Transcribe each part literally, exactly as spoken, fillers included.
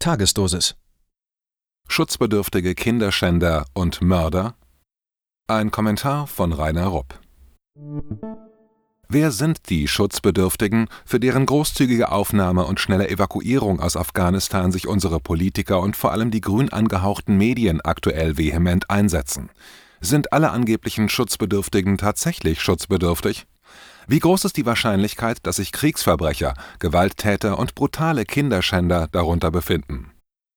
Tagesdosis. Schutzbedürftige Kinderschänder und Mörder? Ein Kommentar von Rainer Rupp. Wer sind die Schutzbedürftigen, für deren großzügige Aufnahme und schnelle Evakuierung aus Afghanistan sich unsere Politiker und vor allem die grün angehauchten Medien aktuell vehement einsetzen? Sind alle angeblichen Schutzbedürftigen tatsächlich schutzbedürftig? Wie groß ist die Wahrscheinlichkeit, dass sich Kriegsverbrecher, Gewalttäter und brutale Kinderschänder darunter befinden?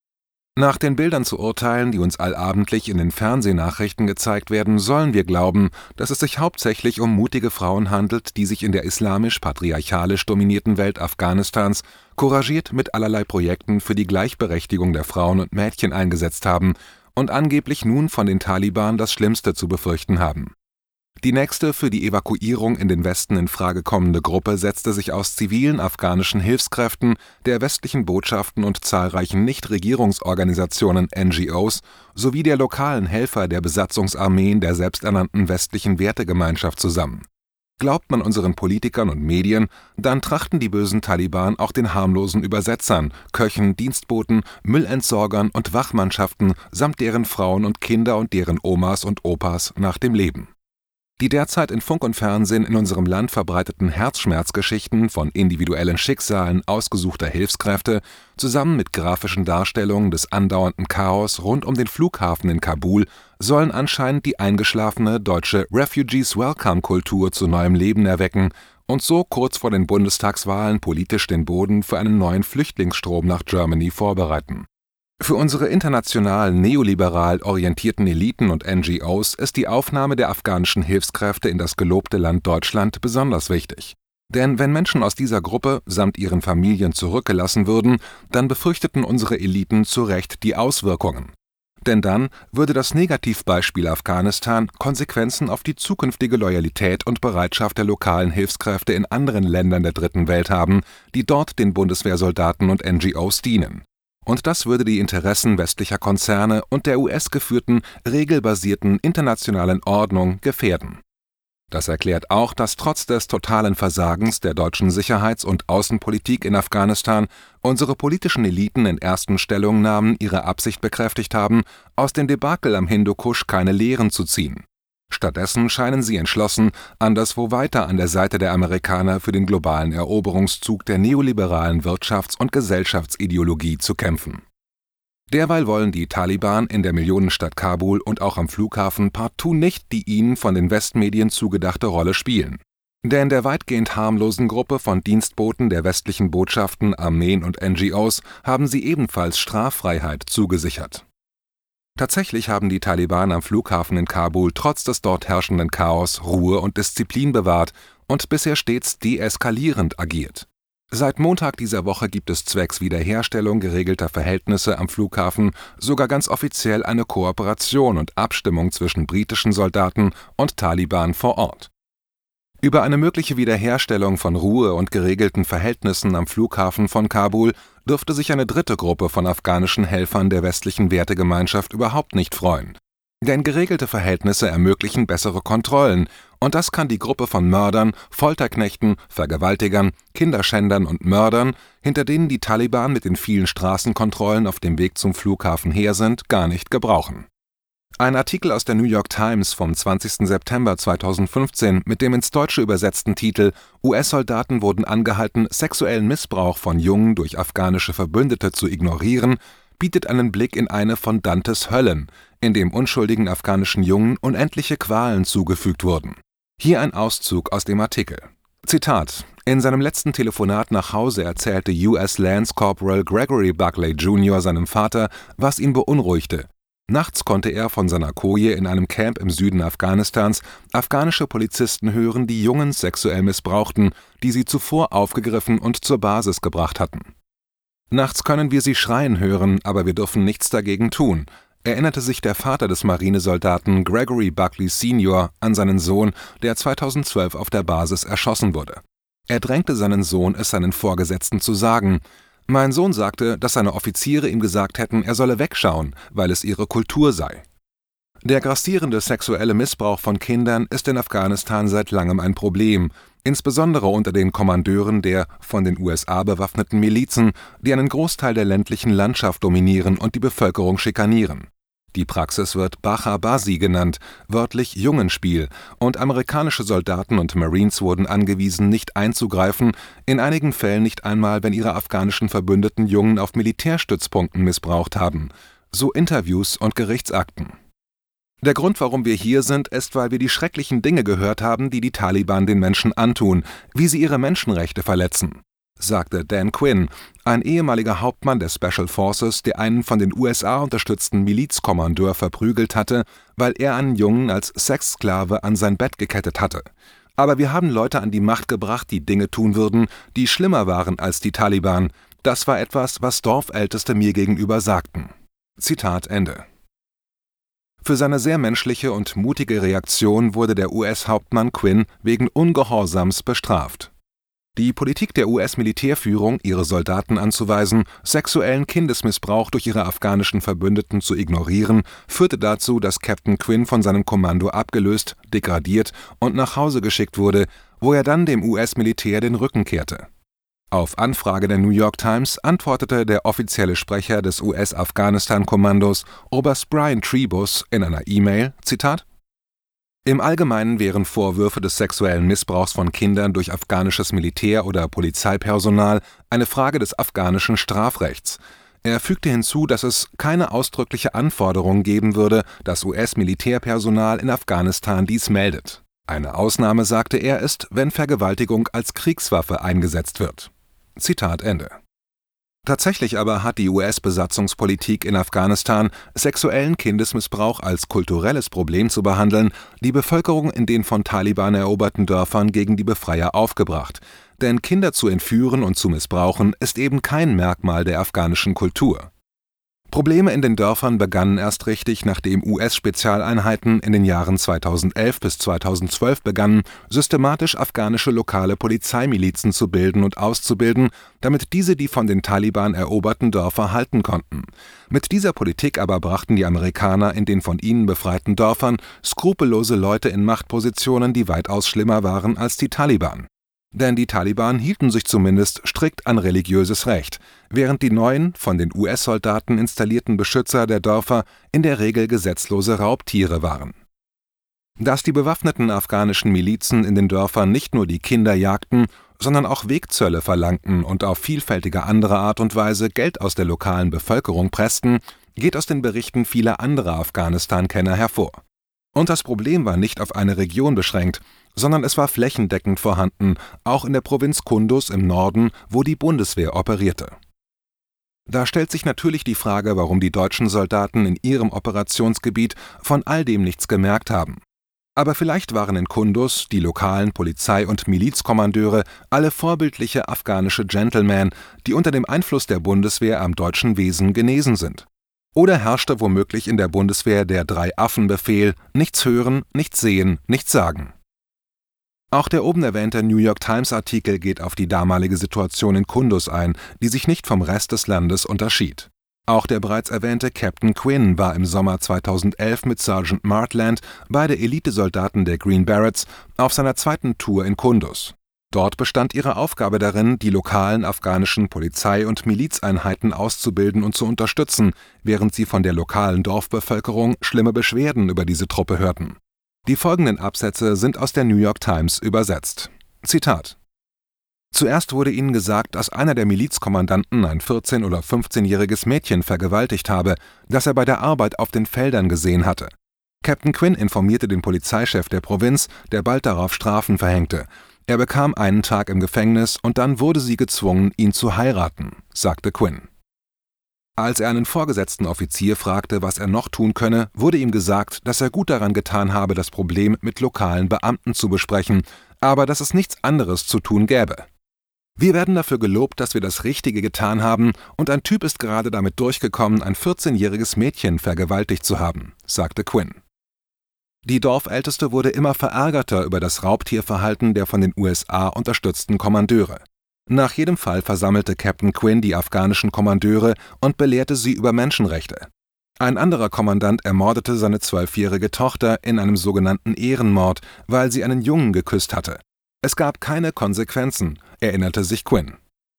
Nach den Bildern zu urteilen, die uns allabendlich in den Fernsehnachrichten gezeigt werden, sollen wir glauben, dass es sich hauptsächlich um mutige Frauen handelt, die sich in der islamisch-patriarchalisch dominierten Welt Afghanistans couragiert mit allerlei Projekten für die Gleichberechtigung der Frauen und Mädchen eingesetzt haben und angeblich nun von den Taliban das Schlimmste zu befürchten haben. Die nächste für die Evakuierung in den Westen in Frage kommende Gruppe setzte sich aus zivilen afghanischen Hilfskräften, der westlichen Botschaften und zahlreichen Nichtregierungsorganisationen N G Os sowie der lokalen Helfer der Besatzungsarmeen der selbsternannten westlichen Wertegemeinschaft zusammen. Glaubt man unseren Politikern und Medien, dann trachten die bösen Taliban auch den harmlosen Übersetzern, Köchen, Dienstboten, Müllentsorgern und Wachmannschaften samt deren Frauen und Kinder und deren Omas und Opas nach dem Leben. Die derzeit in Funk und Fernsehen in unserem Land verbreiteten Herzschmerzgeschichten von individuellen Schicksalen ausgesuchter Hilfskräfte zusammen mit grafischen Darstellungen des andauernden Chaos rund um den Flughafen in Kabul sollen anscheinend die eingeschlafene deutsche Refugees-Welcome-Kultur zu neuem Leben erwecken und so kurz vor den Bundestagswahlen politisch den Boden für einen neuen Flüchtlingsstrom nach Germany vorbereiten. Für unsere international neoliberal orientierten Eliten und N G Os ist die Aufnahme der afghanischen Hilfskräfte in das gelobte Land Deutschland besonders wichtig. Denn wenn Menschen aus dieser Gruppe samt ihren Familien zurückgelassen würden, dann befürchteten unsere Eliten zu Recht die Auswirkungen. Denn dann würde das Negativbeispiel Afghanistan Konsequenzen auf die zukünftige Loyalität und Bereitschaft der lokalen Hilfskräfte in anderen Ländern der Dritten Welt haben, die dort den Bundeswehrsoldaten und N G Os dienen. Und das würde die Interessen westlicher Konzerne und der U S-geführten, regelbasierten internationalen Ordnung gefährden. Das erklärt auch, dass trotz des totalen Versagens der deutschen Sicherheits- und Außenpolitik in Afghanistan unsere politischen Eliten in ersten Stellungnahmen ihre Absicht bekräftigt haben, aus dem Debakel am Hindukusch keine Lehren zu ziehen. Stattdessen scheinen sie entschlossen, anderswo weiter an der Seite der Amerikaner für den globalen Eroberungszug der neoliberalen Wirtschafts- und Gesellschaftsideologie zu kämpfen. Derweil wollen die Taliban in der Millionenstadt Kabul und auch am Flughafen partout nicht die ihnen von den Westmedien zugedachte Rolle spielen. Denn der weitgehend harmlosen Gruppe von Dienstboten der westlichen Botschaften, Armeen und N G Os haben sie ebenfalls Straffreiheit zugesichert. Tatsächlich haben die Taliban am Flughafen in Kabul trotz des dort herrschenden Chaos Ruhe und Disziplin bewahrt und bisher stets deeskalierend agiert. Seit Montag dieser Woche gibt es zwecks Wiederherstellung geregelter Verhältnisse am Flughafen sogar ganz offiziell eine Kooperation und Abstimmung zwischen britischen Soldaten und Taliban vor Ort. Über eine mögliche Wiederherstellung von Ruhe und geregelten Verhältnissen am Flughafen von Kabul dürfte sich eine dritte Gruppe von afghanischen Helfern der westlichen Wertegemeinschaft überhaupt nicht freuen. Denn geregelte Verhältnisse ermöglichen bessere Kontrollen, und das kann die Gruppe von Mördern, Folterknechten, Vergewaltigern, Kinderschändern und Mördern, hinter denen die Taliban mit den vielen Straßenkontrollen auf dem Weg zum Flughafen her sind, gar nicht gebrauchen. Ein Artikel aus der New York Times vom zwanzigsten September zweitausendfünfzehn mit dem ins Deutsche übersetzten Titel »U S-Soldaten wurden angehalten, sexuellen Missbrauch von Jungen durch afghanische Verbündete zu ignorieren« bietet einen Blick in eine von Dantes Höllen, in dem unschuldigen afghanischen Jungen unendliche Qualen zugefügt wurden. Hier ein Auszug aus dem Artikel. Zitat: In seinem letzten Telefonat nach Hause erzählte U S Lance Corporal Gregory Buckley Junior seinem Vater, was ihn beunruhigte. Nachts konnte er von seiner Koje in einem Camp im Süden Afghanistans afghanische Polizisten hören, die Jungen sexuell missbrauchten, die sie zuvor aufgegriffen und zur Basis gebracht hatten. Nachts können wir sie schreien hören, aber wir dürfen nichts dagegen tun, erinnerte sich der Vater des Marinesoldaten Gregory Buckley Senior an seinen Sohn, der zweitausendzwölf auf der Basis erschossen wurde. Er drängte seinen Sohn, es seinen Vorgesetzten zu sagen. Mein Sohn sagte, dass seine Offiziere ihm gesagt hätten, er solle wegschauen, weil es ihre Kultur sei. Der grassierende sexuelle Missbrauch von Kindern ist in Afghanistan seit langem ein Problem. insbesondere unter den Kommandeuren der von den U S A bewaffneten Milizen, die einen Großteil der ländlichen Landschaft dominieren und die Bevölkerung schikanieren. Die Praxis wird Bacha Bazi genannt, wörtlich Jungenspiel, und amerikanische Soldaten und Marines wurden angewiesen, nicht einzugreifen, in einigen Fällen nicht einmal, wenn ihre afghanischen Verbündeten Jungen auf Militärstützpunkten missbraucht haben, so Interviews und Gerichtsakten. Der Grund, warum wir hier sind, ist, weil wir die schrecklichen Dinge gehört haben, die die Taliban den Menschen antun, wie sie ihre Menschenrechte verletzen, sagte Dan Quinn, ein ehemaliger Hauptmann der Special Forces, der einen von den U S A unterstützten Milizkommandeur verprügelt hatte, weil er einen Jungen als Sexsklave an sein Bett gekettet hatte. Aber wir haben Leute an die Macht gebracht, die Dinge tun würden, die schlimmer waren als die Taliban. Das war etwas, was Dorfälteste mir gegenüber sagten. Zitat Ende. Für seine sehr menschliche und mutige Reaktion wurde der U S-Hauptmann Quinn wegen Ungehorsams bestraft. Die Politik der U S-Militärführung, ihre Soldaten anzuweisen, sexuellen Kindesmissbrauch durch ihre afghanischen Verbündeten zu ignorieren, führte dazu, dass Captain Quinn von seinem Kommando abgelöst, degradiert und nach Hause geschickt wurde, wo er dann dem U S-Militär den Rücken kehrte. Auf Anfrage der New York Times antwortete der offizielle Sprecher des U S-Afghanistan-Kommandos, Oberst Brian Trebus, in einer E-Mail, Zitat: Im Allgemeinen wären Vorwürfe des sexuellen Missbrauchs von Kindern durch afghanisches Militär- oder Polizeipersonal eine Frage des afghanischen Strafrechts. Er fügte hinzu, dass es keine ausdrückliche Anforderung geben würde, dass U S-Militärpersonal in Afghanistan dies meldet. Eine Ausnahme, sagte er, ist, wenn Vergewaltigung als Kriegswaffe eingesetzt wird. Zitat Ende. Tatsächlich aber hat die U S-Besatzungspolitik in Afghanistan, sexuellen Kindesmissbrauch als kulturelles Problem zu behandeln, die Bevölkerung in den von Taliban eroberten Dörfern gegen die Befreier aufgebracht. Denn Kinder zu entführen und zu missbrauchen, ist eben kein Merkmal der afghanischen Kultur. Probleme in den Dörfern begannen erst richtig, nachdem U S-Spezialeinheiten in den Jahren zweitausendelf bis zweitausendzwölf begannen, systematisch afghanische lokale Polizeimilizen zu bilden und auszubilden, damit diese die von den Taliban eroberten Dörfer halten konnten. Mit dieser Politik aber brachten die Amerikaner in den von ihnen befreiten Dörfern skrupellose Leute in Machtpositionen, die weitaus schlimmer waren als die Taliban. Denn die Taliban hielten sich zumindest strikt an religiöses Recht, während die neuen, von den U S-Soldaten installierten Beschützer der Dörfer in der Regel gesetzlose Raubtiere waren. Dass die bewaffneten afghanischen Milizen in den Dörfern nicht nur die Kinder jagten, sondern auch Wegzölle verlangten und auf vielfältige andere Art und Weise Geld aus der lokalen Bevölkerung pressten, geht aus den Berichten vieler anderer Afghanistan-Kenner hervor. Und das Problem war nicht auf eine Region beschränkt, sondern es war flächendeckend vorhanden, auch in der Provinz Kunduz im Norden, wo die Bundeswehr operierte. Da stellt sich natürlich die Frage, warum die deutschen Soldaten in ihrem Operationsgebiet von all dem nichts gemerkt haben. Aber vielleicht waren in Kunduz die lokalen Polizei- und Milizkommandeure alle vorbildliche afghanische Gentlemen, die unter dem Einfluss der Bundeswehr am deutschen Wesen genesen sind. Oder herrschte womöglich in der Bundeswehr der Drei-Affen-Befehl: nichts hören, nichts sehen, nichts sagen. Auch der oben erwähnte New York Times-Artikel geht auf die damalige Situation in Kunduz ein, die sich nicht vom Rest des Landes unterschied. Auch der bereits erwähnte Captain Quinn war im Sommer zweitausendelf mit Sergeant Martland, beide Elitesoldaten der Green Berets, auf seiner zweiten Tour in Kunduz. Dort bestand ihre Aufgabe darin, die lokalen afghanischen Polizei- und Milizeinheiten auszubilden und zu unterstützen, während sie von der lokalen Dorfbevölkerung schlimme Beschwerden über diese Truppe hörten. Die folgenden Absätze sind aus der New York Times übersetzt. Zitat: Zuerst wurde ihnen gesagt, dass einer der Milizkommandanten ein vierzehn- oder fünfzehnjähriges Mädchen vergewaltigt habe, das er bei der Arbeit auf den Feldern gesehen hatte. Captain Quinn informierte den Polizeichef der Provinz, der bald darauf Strafen verhängte. Er bekam einen Tag im Gefängnis und dann wurde sie gezwungen, ihn zu heiraten, sagte Quinn. Als er einen vorgesetzten Offizier fragte, was er noch tun könne, wurde ihm gesagt, dass er gut daran getan habe, das Problem mit lokalen Beamten zu besprechen, aber dass es nichts anderes zu tun gäbe. Wir werden dafür gelobt, dass wir das Richtige getan haben, und ein Typ ist gerade damit durchgekommen, ein vierzehnjähriges Mädchen vergewaltigt zu haben, sagte Quinn. Die Dorfälteste wurde immer verärgerter über das Raubtierverhalten der von den U S A unterstützten Kommandeure. Nach jedem Fall versammelte Captain Quinn die afghanischen Kommandeure und belehrte sie über Menschenrechte. Ein anderer Kommandant ermordete seine zwölfjährige Tochter in einem sogenannten Ehrenmord, weil sie einen Jungen geküsst hatte. Es gab keine Konsequenzen, erinnerte sich Quinn.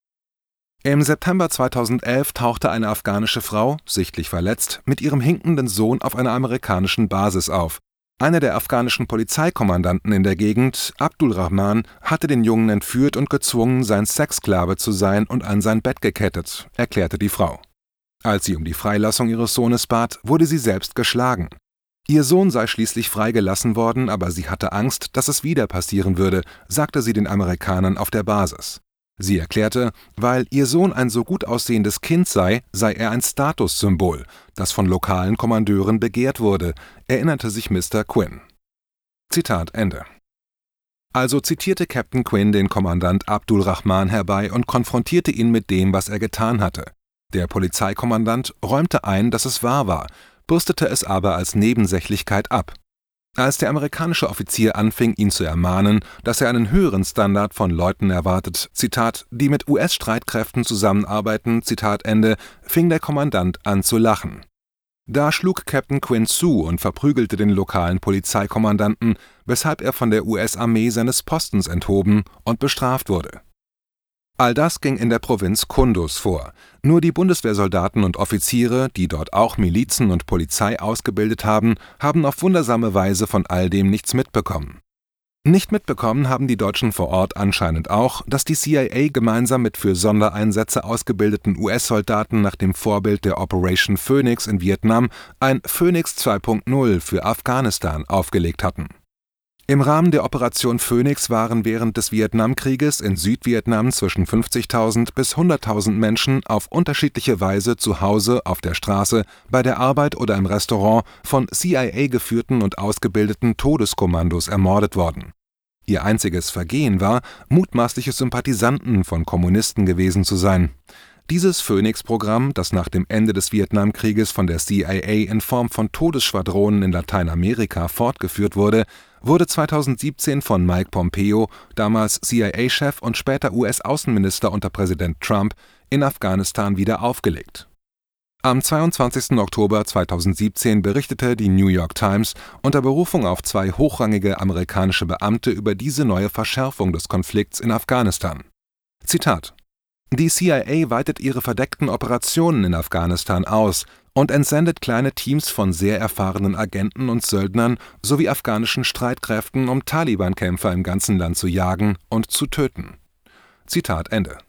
Im September zweitausendelf tauchte eine afghanische Frau, sichtlich verletzt, mit ihrem hinkenden Sohn auf einer amerikanischen Basis auf. Einer der afghanischen Polizeikommandanten in der Gegend, Abdul Rahman, hatte den Jungen entführt und gezwungen, sein Sexsklave zu sein und an sein Bett gekettet, erklärte die Frau. Als sie um die Freilassung ihres Sohnes bat, wurde sie selbst geschlagen. Ihr Sohn sei schließlich freigelassen worden, aber sie hatte Angst, dass es wieder passieren würde, sagte sie den Amerikanern auf der Basis. Sie erklärte, weil ihr Sohn ein so gut aussehendes Kind sei, sei er ein Statussymbol, das von lokalen Kommandeuren begehrt wurde, erinnerte sich Mister Quinn. Zitat Ende. Also zitierte Captain Quinn den Kommandant Abdul Rahman herbei und konfrontierte ihn mit dem, was er getan hatte. Der Polizeikommandant räumte ein, dass es wahr war, bürstete es aber als Nebensächlichkeit ab. Als der amerikanische Offizier anfing, ihn zu ermahnen, dass er einen höheren Standard von Leuten erwartet, Zitat, die mit U S-Streitkräften zusammenarbeiten, Zitat Ende, fing der Kommandant an zu lachen. Da schlug Captain Quinn zu und verprügelte den lokalen Polizeikommandanten, weshalb er von der U S-Armee seines Postens enthoben und bestraft wurde. All das ging in der Provinz Kunduz vor. Nur die Bundeswehrsoldaten und Offiziere, die dort auch Milizen und Polizei ausgebildet haben, haben auf wundersame Weise von all dem nichts mitbekommen. Nicht mitbekommen haben die Deutschen vor Ort anscheinend auch, dass die C I A gemeinsam mit für Sondereinsätze ausgebildeten U S-Soldaten nach dem Vorbild der Operation Phoenix in Vietnam ein Phoenix zwei Punkt null für Afghanistan aufgelegt hatten. Im Rahmen der Operation Phoenix waren während des Vietnamkrieges in Südvietnam zwischen fünfzigtausend bis hunderttausend Menschen auf unterschiedliche Weise zu Hause, auf der Straße, bei der Arbeit oder im Restaurant von C I A geführten und ausgebildeten Todeskommandos ermordet worden. Ihr einziges Vergehen war, mutmaßliche Sympathisanten von Kommunisten gewesen zu sein. Dieses Phoenix-Programm, das nach dem Ende des Vietnamkrieges von der C I A in Form von Todesschwadronen in Lateinamerika fortgeführt wurde, wurde zweitausendsiebzehn von Mike Pompeo, damals C I A-Chef und später U S-Außenminister unter Präsident Trump, in Afghanistan wieder aufgelegt. Am zweiundzwanzigsten Oktober zweitausendsiebzehn berichtete die New York Times unter Berufung auf zwei hochrangige amerikanische Beamte über diese neue Verschärfung des Konflikts in Afghanistan. Zitat: Die C I A weitet ihre verdeckten Operationen in Afghanistan aus und entsendet kleine Teams von sehr erfahrenen Agenten und Söldnern sowie afghanischen Streitkräften, um Taliban-Kämpfer im ganzen Land zu jagen und zu töten. Zitat Ende.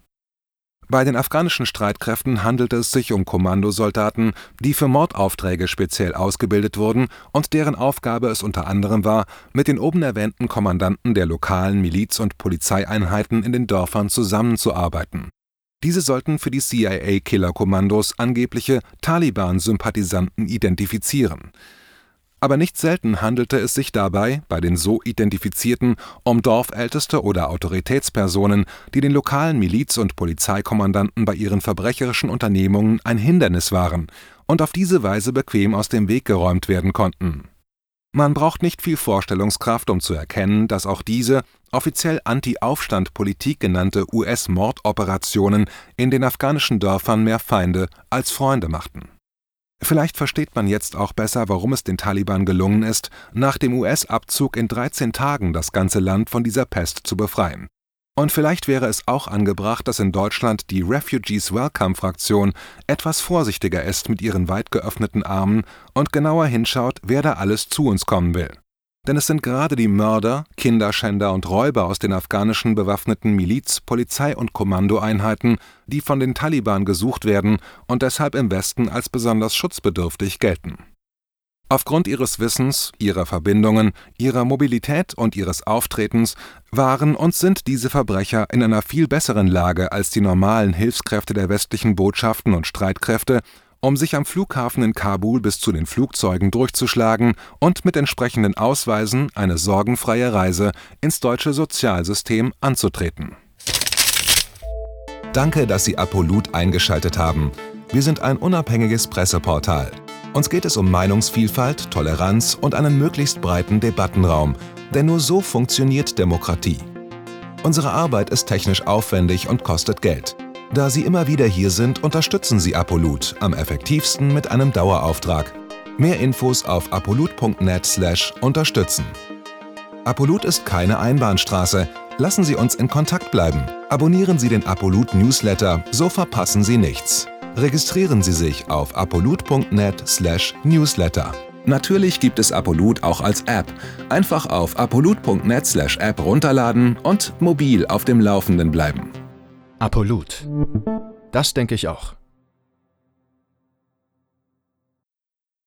Bei den afghanischen Streitkräften handelte es sich um Kommandosoldaten, die für Mordaufträge speziell ausgebildet wurden und deren Aufgabe es unter anderem war, mit den oben erwähnten Kommandanten der lokalen Miliz- und Polizeieinheiten in den Dörfern zusammenzuarbeiten. Diese sollten für die C I A-Killerkommandos angebliche Taliban-Sympathisanten identifizieren. Aber nicht selten handelte es sich dabei, bei den so Identifizierten, um Dorfälteste oder Autoritätspersonen, die den lokalen Miliz- und Polizeikommandanten bei ihren verbrecherischen Unternehmungen ein Hindernis waren und auf diese Weise bequem aus dem Weg geräumt werden konnten. Man braucht nicht viel Vorstellungskraft, um zu erkennen, dass auch diese, offiziell Anti-Aufstand-Politik genannte U S-Mordoperationen in den afghanischen Dörfern mehr Feinde als Freunde machten. Vielleicht versteht man jetzt auch besser, warum es den Taliban gelungen ist, nach dem U S-Abzug in dreizehn Tagen das ganze Land von dieser Pest zu befreien. Und vielleicht wäre es auch angebracht, dass in Deutschland die Refugees Welcome-Fraktion etwas vorsichtiger ist mit ihren weit geöffneten Armen und genauer hinschaut, wer da alles zu uns kommen will. Denn es sind gerade die Mörder, Kinderschänder und Räuber aus den afghanischen bewaffneten Miliz-, Polizei- und Kommandoeinheiten, die von den Taliban gesucht werden und deshalb im Westen als besonders schutzbedürftig gelten. Aufgrund ihres Wissens, ihrer Verbindungen, ihrer Mobilität und ihres Auftretens waren und sind diese Verbrecher in einer viel besseren Lage als die normalen Hilfskräfte der westlichen Botschaften und Streitkräfte, um sich am Flughafen in Kabul bis zu den Flugzeugen durchzuschlagen und mit entsprechenden Ausweisen eine sorgenfreie Reise ins deutsche Sozialsystem anzutreten. Danke, dass Sie Apolut eingeschaltet haben. Wir sind ein unabhängiges Presseportal. Uns geht es um Meinungsvielfalt, Toleranz und einen möglichst breiten Debattenraum, denn nur so funktioniert Demokratie. Unsere Arbeit ist technisch aufwendig und kostet Geld. Da Sie immer wieder hier sind, unterstützen Sie Apolut am effektivsten mit einem Dauerauftrag. Mehr Infos auf apolut punkt net slash unterstützen. Apolut ist keine Einbahnstraße. Lassen Sie uns in Kontakt bleiben. Abonnieren Sie den Apolut Newsletter, so verpassen Sie nichts. Registrieren Sie sich auf apolut punkt net slash newsletter. Natürlich gibt es Apolut auch als App. Einfach auf apolut punkt net slash app runterladen und mobil auf dem Laufenden bleiben. Apolut. Das denke ich auch.